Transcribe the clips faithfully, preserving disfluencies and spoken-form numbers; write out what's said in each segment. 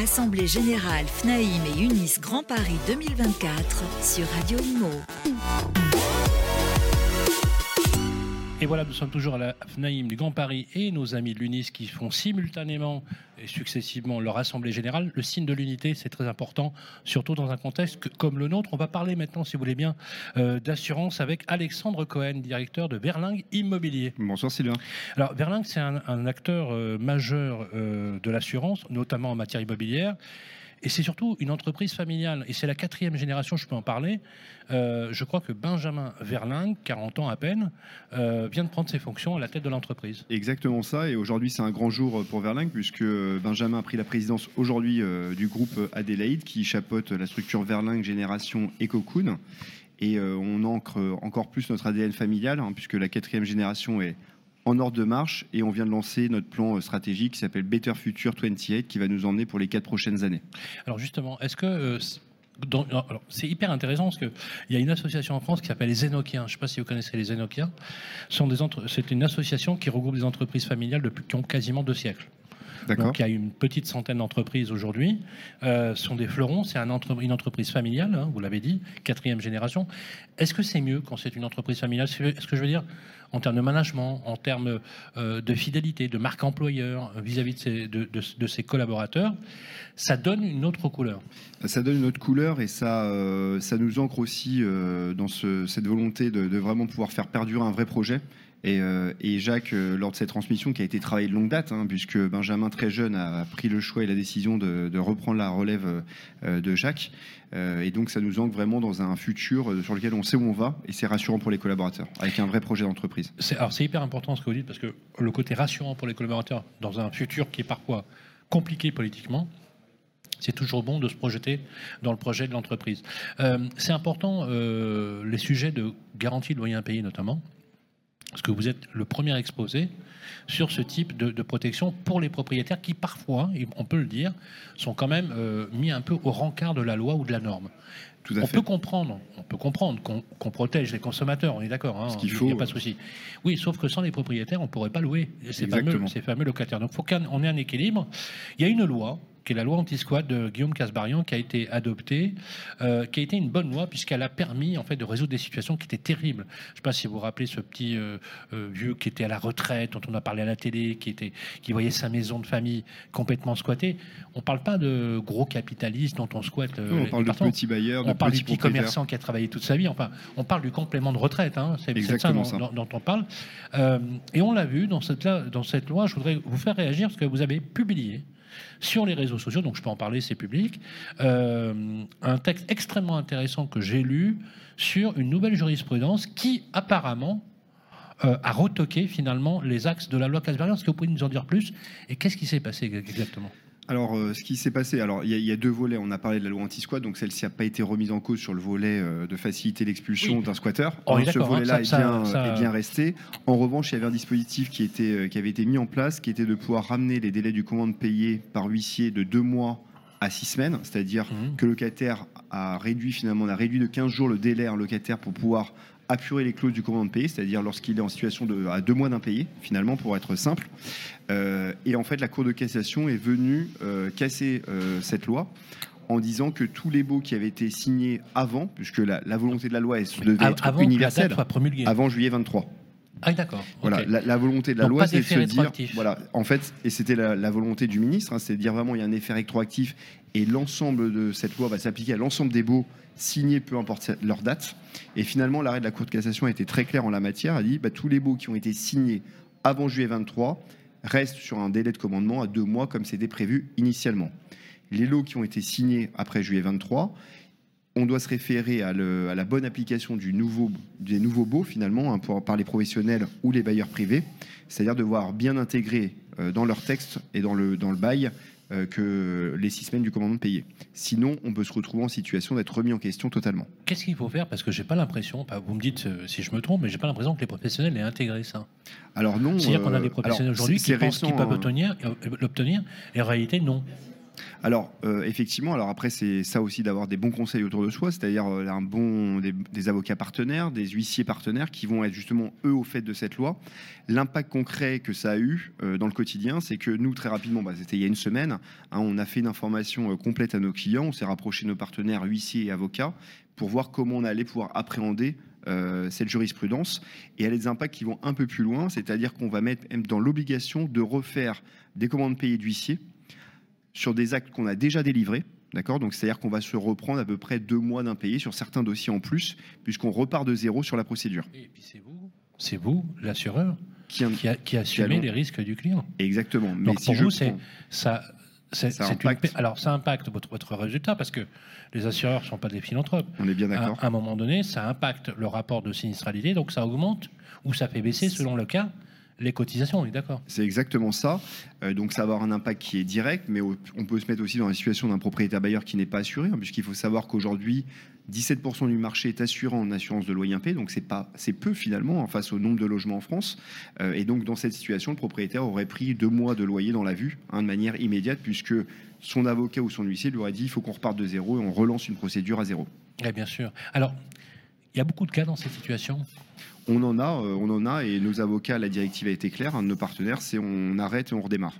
Assemblée Générale Fnaïm et Unis Grand Paris deux mille vingt-quatre sur Radio Imo. Et voilà, nous sommes toujours à la Fnaïm du Grand Paris et nos amis de l'Unis qui font simultanément et successivement leur assemblée générale. Le signe de l'unité, c'est très important, surtout dans un contexte que, comme le nôtre. On va parler maintenant, si vous voulez bien, euh, d'assurance avec Alexandre Cohen, directeur de Verlingue Immobilier. Bonsoir Sylvain. Alors Verlingue, c'est un, un acteur euh, majeur euh, de l'assurance, notamment en matière immobilière. Et c'est surtout une entreprise familiale. Et c'est la quatrième génération, je peux en parler. Euh, je crois que Benjamin Verlingue, quarante ans à peine, euh, vient de prendre ses fonctions à la tête de l'entreprise. Exactement ça. Et aujourd'hui, c'est un grand jour pour Verlingue, puisque Benjamin a pris la présidence aujourd'hui euh, du groupe Adélaïde, qui chapeaute la structure Verlingue Génération et Cocoon. Et euh, on ancre encore plus notre A D N familial, hein, puisque la quatrième génération est en ordre de marche et on vient de lancer notre plan stratégique qui s'appelle Better Future vingt-huit qui va nous emmener pour les quatre prochaines années. Alors justement, est-ce que euh, dans, alors, c'est hyper intéressant parce qu'il y a une association en France qui s'appelle les Zénokiens. Je ne sais pas si vous connaissez les Zénokiens. Sont des entre... C'est une association qui regroupe des entreprises familiales depuis qui ont quasiment deux siècles. D'accord. Donc il y a une petite centaine d'entreprises aujourd'hui. Euh, ce sont des fleurons, c'est un entre... une entreprise familiale, hein, vous l'avez dit, quatrième génération. Est-ce que c'est mieux quand c'est une entreprise familiale ? Est-ce que je veux dire en termes de management, en termes euh, de fidélité, de marque employeur vis-à-vis de ses, de, de, de ses collaborateurs, ça donne une autre couleur. Ça donne une autre couleur et ça, euh, ça nous ancre aussi euh, dans ce, cette volonté de, de vraiment pouvoir faire perdurer un vrai projet. Et, euh, et Jacques, euh, lors de cette transmission qui a été travaillée de longue date, hein, puisque Benjamin, très jeune, a pris le choix et la décision de, de reprendre la relève euh, de Jacques. Euh, et donc, ça nous ancre vraiment dans un futur euh, sur lequel on sait où on va. Et c'est rassurant pour les collaborateurs, avec un vrai projet d'entreprise. C'est, alors, c'est hyper important ce que vous dites, parce que le côté rassurant pour les collaborateurs, dans un futur qui est parfois compliqué politiquement, c'est toujours bon de se projeter dans le projet de l'entreprise. Euh, c'est important, euh, les sujets de garantie de loyer impayé notamment, parce que vous êtes le premier exposé sur ce type de, de protection pour les propriétaires qui, parfois, on peut le dire, sont quand même euh, mis un peu au rencard de la loi ou de la norme. Tout à on fait. peut comprendre, on peut comprendre qu'on, qu'on protège les consommateurs, on est d'accord, hein, Ce qu'il il faut, n'y a pas de souci. Oui, sauf que sans les propriétaires, on ne pourrait pas louer ces fameux, ces fameux locataires. Donc il faut qu'on ait un équilibre. Il y a une loi qui est la loi anti-squat de Guillaume Casbarian, qui a été adoptée, euh, qui a été une bonne loi puisqu'elle a permis en fait de résoudre des situations qui étaient terribles. Je ne sais pas si vous vous rappelez ce petit euh, euh, vieux qui était à la retraite, dont on a parlé à la télé, qui était, qui voyait sa maison de famille complètement squattée. On ne parle pas de gros capitalistes dont on squatte. Euh, non, on parle de petits bailleurs, on de parle petits du petit commerçant qui a travaillé toute sa vie. Enfin, on parle du complément de retraite. Hein. C'est, c'est ça dont, ça dont, dont on parle. Euh, et on l'a vu dans cette, dans cette loi. Je voudrais vous faire réagir parce que vous avez publié sur les réseaux sociaux, donc je peux en parler, c'est public, euh, un texte extrêmement intéressant que j'ai lu sur une nouvelle jurisprudence qui, apparemment, euh, a retoqué finalement les axes de la loi Casbarian. Est-ce que vous pouvez nous en dire plus ? Et qu'est-ce qui s'est passé exactement ? Alors, euh, ce qui s'est passé, alors il y, y a deux volets. On a parlé de la loi anti-squat, donc celle-ci n'a pas été remise en cause sur le volet euh, de faciliter l'expulsion oui. d'un squatteur. Oh, ce volet-là hein, ça, est, bien, ça, ça... est bien resté. En revanche, il y avait un dispositif qui, était, euh, qui avait été mis en place, qui était de pouvoir ramener les délais du commande payé par huissier de deux mois à six semaines, c'est-à-dire mmh. que le locataire a réduit finalement, on a réduit de quinze jours le délai à un locataire pour pouvoir apurer les clauses du commande payé, c'est-à-dire lorsqu'il est en situation de à deux mois d'impayé, finalement, pour être simple. Euh, et en fait, la Cour de cassation est venue euh, casser euh, cette loi en disant que tous les baux qui avaient été signés avant, puisque la, la volonté de la loi elle devait être avant universelle, que avant juillet vingt-trois. Ah d'accord. Voilà, okay. la, la volonté de la Donc loi, c'est de se dire, voilà, en fait, et c'était la, la volonté du ministre, hein, c'est de dire vraiment il y a un effet rétroactif et l'ensemble de cette loi va s'appliquer à l'ensemble des baux signés, peu importe leur date. Et finalement, l'arrêt de la Cour de cassation a été très clair en la matière, a dit bah, tous les baux qui ont été signés avant juillet vingt-trois restent sur un délai de commandement à deux mois comme c'était prévu initialement. Les lots qui ont été signés après juillet vingt-trois, on doit se référer à, le, à la bonne application du nouveau, des nouveaux baux, finalement, hein, pour, par les professionnels ou les bailleurs privés, c'est-à-dire devoir bien intégrer euh, dans leur texte et dans le, dans le bail euh, que les six semaines du commandement payé. Sinon, on peut se retrouver en situation d'être remis en question totalement. Qu'est-ce qu'il faut faire ? Parce que j'ai pas l'impression, vous me dites euh, si je me trompe, mais j'ai pas l'impression que les professionnels aient intégré ça. Alors non. C'est-à-dire qu'on a des professionnels euh, aujourd'hui qui pensent récent, qu'ils peuvent obtenir, euh, l'obtenir, et en réalité, non. Alors, euh, effectivement, alors après, c'est ça aussi d'avoir des bons conseils autour de soi, c'est-à-dire euh, un bon, des, des avocats partenaires, des huissiers partenaires qui vont être justement, eux, au fait de cette loi. L'impact concret que ça a eu euh, dans le quotidien, c'est que nous, très rapidement, bah, c'était il y a une semaine, hein, on a fait une information euh, complète à nos clients, on s'est rapproché de nos partenaires huissiers et avocats pour voir comment on allait pouvoir appréhender Euh, cette jurisprudence, et elle a des impacts qui vont un peu plus loin, c'est-à-dire qu'on va mettre dans l'obligation de refaire des commandes payées d'huissier sur des actes qu'on a déjà délivrés, d'accord ? Donc c'est-à-dire qu'on va se reprendre à peu près deux mois d'impayés sur certains dossiers en plus, puisqu'on repart de zéro sur la procédure. Et puis c'est vous, c'est vous, l'assureur, qui, qui, a, qui assumez les risques du client. Exactement. Mais Donc si pour je vous, prends... c'est ça. C'est, ça c'est impacte. Une... Alors, ça impacte votre, votre résultat parce que les assureurs ne sont pas des philanthropes. On est bien d'accord. À, à un moment donné, ça impacte le rapport de sinistralité, donc ça augmente ou ça fait baisser, selon le cas, les cotisations. On est d'accord. C'est exactement ça. Euh, donc, ça va avoir un impact qui est direct, mais au, on peut se mettre aussi dans la situation d'un propriétaire bailleur qui n'est pas assuré, hein, puisqu'il faut savoir qu'aujourd'hui, dix-sept pour cent du marché est assuré en assurance de loyer impayé, donc c'est pas, c'est peu finalement hein, face au nombre de logements en France. Euh, et donc, dans cette situation, le propriétaire aurait pris deux mois de loyer dans la vue, hein, de manière immédiate, puisque son avocat ou son huissier lui aurait dit il faut qu'on reparte de zéro et on relance une procédure à zéro. Oui, bien sûr. Alors, il y a beaucoup de cas dans cette situation. On en a, euh, on en a, et nos avocats, la directive a été claire. Un de nos partenaires, c'est on arrête et on redémarre.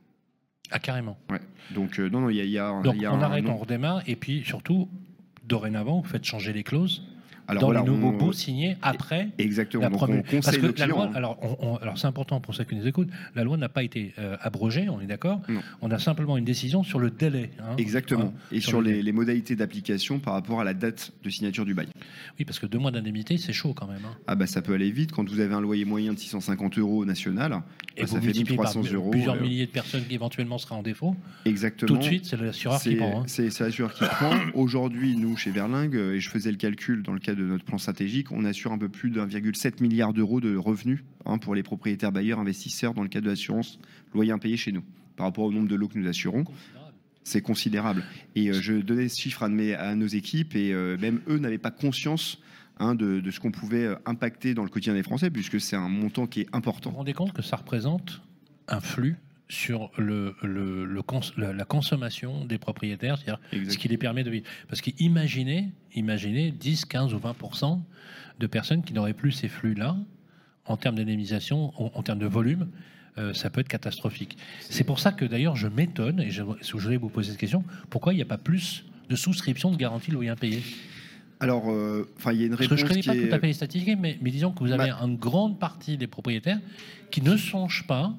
Ah, carrément. Ouais. Donc euh, non, non, il y a, y a, Donc y a on un, arrête, non. on redémarre, et puis surtout, dorénavant, vous faites changer les clauses. Alors, dans voilà, les nouveaux on... baux signés après Exactement. la Donc première. on conseille Parce que nos la loi, clients. alors, on, on, alors c'est important pour ceux qui nous écoutent, la loi n'a pas été euh, abrogée, on est d'accord. Non. On a simplement une décision sur le délai. Hein, Exactement. hein, et sur, sur les, les, les modalités d'application par rapport à la date de signature du bail. Oui, parce que deux mois d'indemnité, c'est chaud quand même. Hein. Ah bah ça peut aller vite. Quand vous avez un loyer moyen de six cent cinquante euros national, et bah, vous ça fait mille trois cents euros. Plusieurs euh... milliers de personnes qui éventuellement seraient en défaut. Exactement. Tout de suite, c'est l'assureur qui prend. Hein. C'est, c'est l'assureur qui prend. Aujourd'hui, nous, chez Verlingue, et je faisais le calcul dans le cadre de notre plan stratégique, on assure un peu plus d'un virgule sept milliard d'euros de revenus hein, pour les propriétaires bailleurs investisseurs dans le cadre de l'assurance loyer impayé chez nous. Par rapport au nombre de lots que nous assurons, c'est considérable. Et euh, je donnais ce chiffre à, mes, à nos équipes et euh, même eux n'avaient pas conscience hein, de, de ce qu'on pouvait impacter dans le quotidien des Français puisque c'est un montant qui est important. Vous vous rendez compte que ça représente un flux sur le, le, le cons, la, la consommation des propriétaires, c'est-à-dire ce qui les permet de vivre. Parce qu'imaginez imaginez dix, quinze ou vingt pour cent de personnes qui n'auraient plus ces flux-là, en termes d'indemnisation, en, en termes de volume, euh, ça peut être catastrophique. C'est pour ça que d'ailleurs je m'étonne, et je, je voudrais vous poser cette question, pourquoi il n'y a pas plus de souscription de garantie loyer impayé ? Alors, enfin, euh, il y a une réponse. Parce que je ne connais pas est... tout à fait les statistiques, mais, mais disons que vous avez bah... une grande partie des propriétaires qui ne songent pas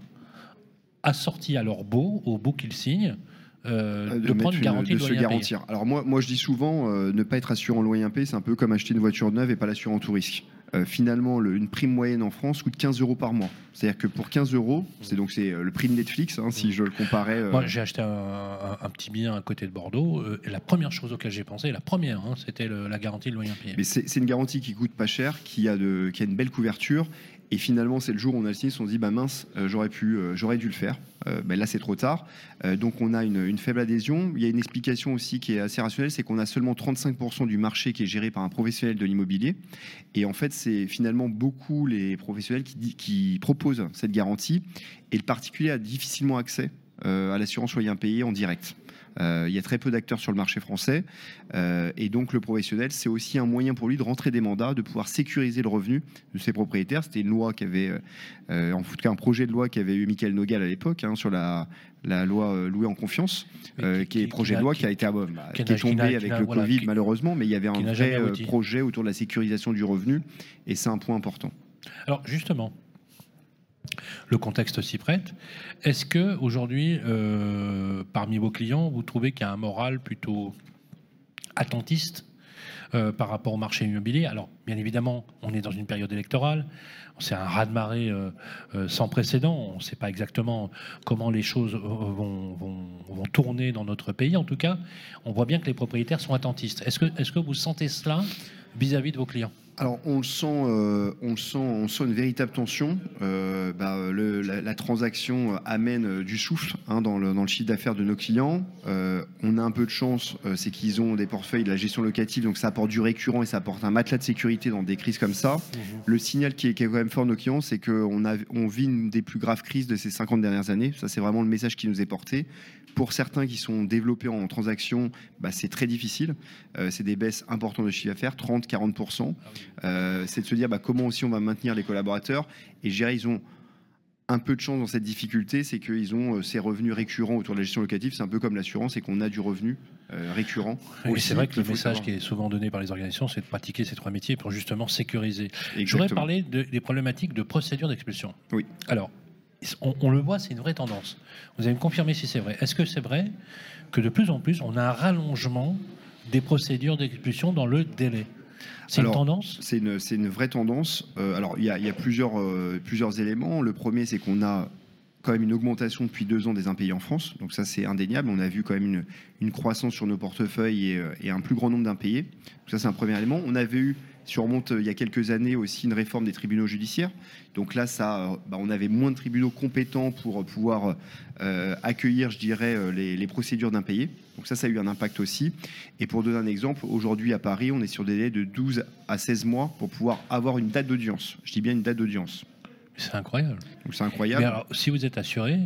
assortis à leur baux, au baux qu'ils signent, euh, de, de prendre une garantie une, de, de loyer se garantir. impayé. Alors moi, moi, je dis souvent, euh, ne pas être assuré en loyer impayé, c'est un peu comme acheter une voiture neuve et pas l'assurer en tout risque. Euh, finalement, le, une prime moyenne en France coûte quinze euros par mois. C'est-à-dire que pour quinze euros, c'est donc c'est le prix de Netflix, hein, si je le comparais. Euh... Moi, j'ai acheté un, un, un petit bien à côté de Bordeaux. Euh, et la première chose auquel j'ai pensé, la première, hein, c'était le, la garantie de loyer impayé. Mais c'est, c'est une garantie qui coûte pas cher, qui a, de, qui a une belle couverture. Et finalement, c'est le jour où on a le signé, on se dit bah mince, euh, j'aurais pu, euh, j'aurais dû le faire. Euh, bah là, c'est trop tard. Euh, donc, on a une, une faible adhésion. Il y a une explication aussi qui est assez rationnelle, c'est qu'on a seulement trente-cinq pour cent du marché qui est géré par un professionnel de l'immobilier. Et en fait, c'est finalement beaucoup les professionnels qui, qui proposent cette garantie. Et le particulier a difficilement accès euh, à l'assurance loyer impayé en direct. Euh, il y a très peu d'acteurs sur le marché français euh, et donc le professionnel, c'est aussi un moyen pour lui de rentrer des mandats, de pouvoir sécuriser le revenu de ses propriétaires. C'était une loi qui avait, euh, en tout cas un projet de loi qui avait eu Michael Nogal à l'époque hein, sur la, la loi euh, louée en confiance, euh, qui, qui est projet qui de loi qui, qui a été bah, qui, qui est tombé qui avec le voilà, Covid qui, malheureusement, mais il y avait un vrai euh, projet autour de la sécurisation du revenu et c'est un point important. Alors justement, le contexte s'y prête. Est-ce que aujourd'hui, euh, parmi vos clients, vous trouvez qu'il y a un moral plutôt attentiste euh, par rapport au marché immobilier ? Alors, bien évidemment, on est dans une période électorale. C'est un raz-de-marée euh, euh, sans précédent. On ne sait pas exactement comment les choses vont, vont, vont tourner dans notre pays. En tout cas, on voit bien que les propriétaires sont attentistes. Est-ce que, est-ce que vous sentez cela vis-à-vis de vos clients ? Alors on le sent, euh, on le sent, on sent une véritable tension. Euh, bah, le, la, la transaction amène du souffle hein, dans, le, dans le chiffre d'affaires de nos clients. Euh, on a un peu de chance, euh, c'est qu'ils ont des portefeuilles de la gestion locative, donc ça apporte du récurrent et ça apporte un matelas de sécurité dans des crises comme ça. Mmh. Le signal qui est, qui est quand même fort de nos clients, c'est qu'on a, on vit une des plus graves crises de ces cinquante dernières années. Ça, c'est vraiment le message qui nous est porté. Pour certains qui sont développés en transaction, bah, c'est très difficile. Euh, c'est des baisses importantes de chiffre d'affaires, trente à quarante pour cent. Ah oui. Euh, c'est de se dire bah, comment aussi on va maintenir les collaborateurs. Et je dirais, ils ont un peu de chance dans cette difficulté, c'est qu'ils ont euh, ces revenus récurrents autour de la gestion locative. C'est un peu comme l'assurance, c'est qu'on a du revenu euh, récurrent. Oui, c'est vrai que le message savoir. qui est souvent donné par les organisations, c'est de pratiquer ces trois métiers pour justement sécuriser. Exactement. Je voudrais parler de, des problématiques de procédure d'expulsion. Oui. Alors, on, on le voit, c'est une vraie tendance. Vous allez me confirmer si c'est vrai. Est-ce que c'est vrai que de plus en plus, on a un rallongement des procédures d'expulsion dans le délai ? C'est alors, une tendance ? C'est une, c'est une vraie tendance. Euh, alors, il y a, il y a plusieurs, euh, plusieurs éléments. Le premier, c'est qu'on a quand même une augmentation depuis deux ans des impayés en France. Donc ça, c'est indéniable. On a vu quand même une, une croissance sur nos portefeuilles et, et un plus grand nombre d'impayés. Donc ça, c'est un premier élément. On avait eu, si on remonte il y a quelques années, aussi une réforme des tribunaux judiciaires. Donc là, ça, bah, on avait moins de tribunaux compétents pour pouvoir euh, accueillir, je dirais, les, les procédures d'impayés. Donc ça, ça a eu un impact aussi. Et pour donner un exemple, aujourd'hui à Paris, on est sur des délais de douze à seize mois pour pouvoir avoir une date d'audience. Je dis bien une date d'audience. C'est incroyable. Donc c'est incroyable. Mais alors, si vous êtes assuré,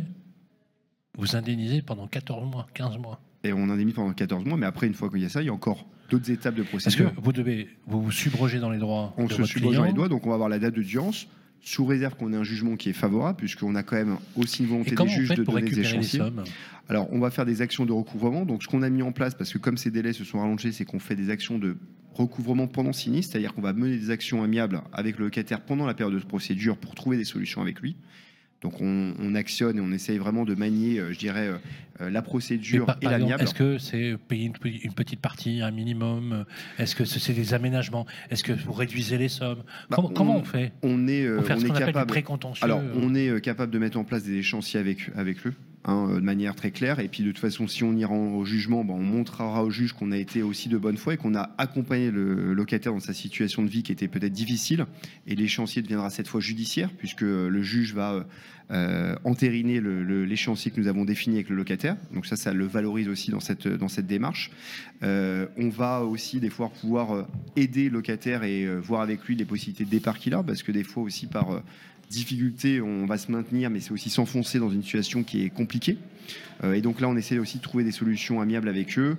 vous indemnisez pendant quatorze mois, quinze mois. Et on indemnise pendant quatorze mois, mais après, une fois qu'il y a ça, il y a encore d'autres étapes de procédure. Parce que vous devez vous, vous subrogez dans les droits on de se votre subroge client. dans les droits, donc on va avoir la date d'audience, sous réserve qu'on ait un jugement qui est favorable, puisqu'on a quand même aussi une volonté des juges de donner des échéanciers. Alors, on va faire des actions de recouvrement. Donc, ce qu'on a mis en place, parce que comme ces délais se sont rallongés, c'est qu'on fait des actions de recouvrement pendant sinistre, c'est-à-dire qu'on va mener des actions amiables avec le locataire pendant la période de procédure pour trouver des solutions avec lui. Donc, on, on actionne et on essaye vraiment de manier, euh, je dirais, euh, la procédure par, et l'amiable. Est-ce que c'est payer une, une petite partie, un minimum ? Est-ce que c'est des aménagements ? Est-ce que vous réduisez les sommes ? bah, comment, on, comment on fait ? On est, euh, on fait on ce est qu'on capable. appelle du précontentieux. Alors, on est euh, capable de mettre en place des échéanciers avec, avec eux. Hein, de manière très claire, et puis de toute façon, si on ira au jugement, ben, on montrera au juge qu'on a été aussi de bonne foi et qu'on a accompagné le locataire dans sa situation de vie qui était peut-être difficile, et l'échéancier deviendra cette fois judiciaire, puisque le juge va euh, entériner le, le, l'échéancier que nous avons défini avec le locataire, donc ça, ça le valorise aussi dans cette, dans cette démarche. Euh, on va aussi des fois pouvoir aider le locataire et euh, voir avec lui les possibilités de départ qu'il a, parce que des fois aussi par... Euh, difficulté, on va se maintenir, mais c'est aussi s'enfoncer dans une situation qui est compliquée. Euh, et donc là, on essaie aussi de trouver des solutions amiables avec eux,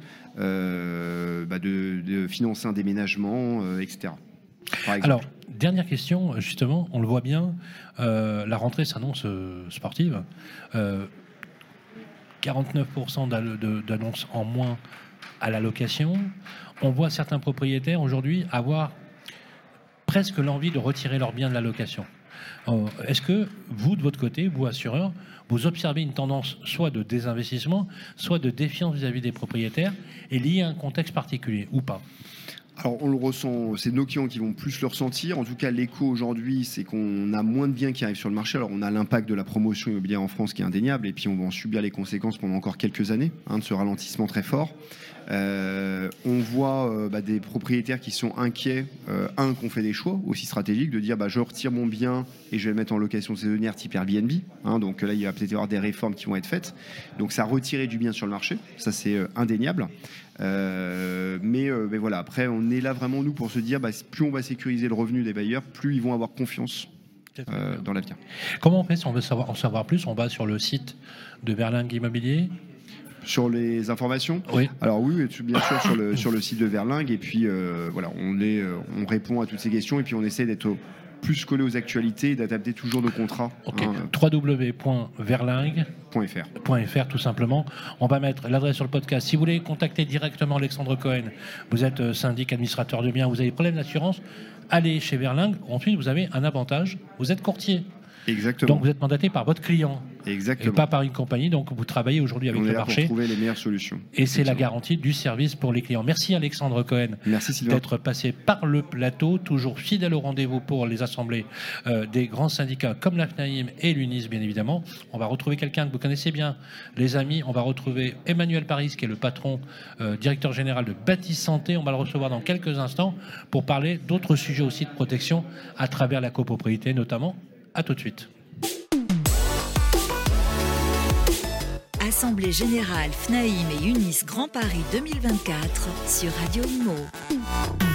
euh, bah de, de financer un déménagement, euh, et cetera. Par exemple. Alors, dernière question, justement, on le voit bien, euh, la rentrée s'annonce euh, sportive. Euh, quarante-neuf pour cent d'annonces en moins à la location. On voit certains propriétaires aujourd'hui avoir presque l'envie de retirer leurs biens de la location. Est-ce que vous, de votre côté, vous assureurs, vous observez une tendance soit de désinvestissement, soit de défiance vis-à-vis des propriétaires, et liée à un contexte particulier, ou pas ? Alors on le ressent, c'est nos clients qui vont plus le ressentir. En tout cas, l'écho aujourd'hui, c'est qu'on a moins de biens qui arrivent sur le marché. Alors on a l'impact de la promotion immobilière en France qui est indéniable, et puis on va en subir les conséquences pendant encore quelques années, hein, de ce ralentissement très fort. Euh, on voit euh, bah, des propriétaires qui sont inquiets, euh, un, qu'on fait des choix aussi stratégiques, de dire bah, je retire mon bien et je vais le mettre en location saisonnière type Airbnb, hein, donc là il va peut-être y avoir des réformes qui vont être faites, donc ça retirer du bien sur le marché, ça c'est euh, indéniable. Euh, mais, euh, mais voilà, après on est là vraiment nous pour se dire bah, plus on va sécuriser le revenu des bailleurs, plus ils vont avoir confiance euh, dans l'avenir. Comment on fait si on veut savoir, en savoir plus? On va sur le site de Verlingue Immobilier. Sur les informations, oui. Alors oui, bien sûr sur le sur le site de Verlingue, et puis euh, voilà, on est euh, on répond à toutes ces questions et puis on essaie d'être au, plus collé aux actualités et d'adapter toujours nos contrats. Okay. Hein. w w w point verlingue point f r tout simplement. On va mettre l'adresse sur le podcast. Si vous voulez contacter directement Alexandre Cohen, vous êtes syndic, administrateur de biens, vous avez des problèmes d'assurance, allez chez Verlingue. Ensuite, vous avez un avantage, vous êtes courtier. Exactement. Donc vous êtes mandaté par votre client. Exactement. et pas par une compagnie. Donc vous travaillez aujourd'hui avec on le est là marché. Pour trouver les meilleures solutions. Et c'est la garantie du service pour les clients. Merci Alexandre Cohen. Merci Sylvain. D'être passé par le plateau, toujours fidèle au rendez-vous pour les assemblées euh, des grands syndicats comme la FNAIM et l'UNIS, bien évidemment. On va retrouver quelqu'un que vous connaissez bien, les amis. On va retrouver Emmanuel Paris, qui est le patron, euh, directeur général de Bâti Santé. On va le recevoir dans quelques instants pour parler d'autres sujets aussi de protection à travers la copropriété, notamment. À tout de suite. Assemblée générale FNAIM et UNIS Grand Paris deux mille vingt-quatre sur Radio Imo.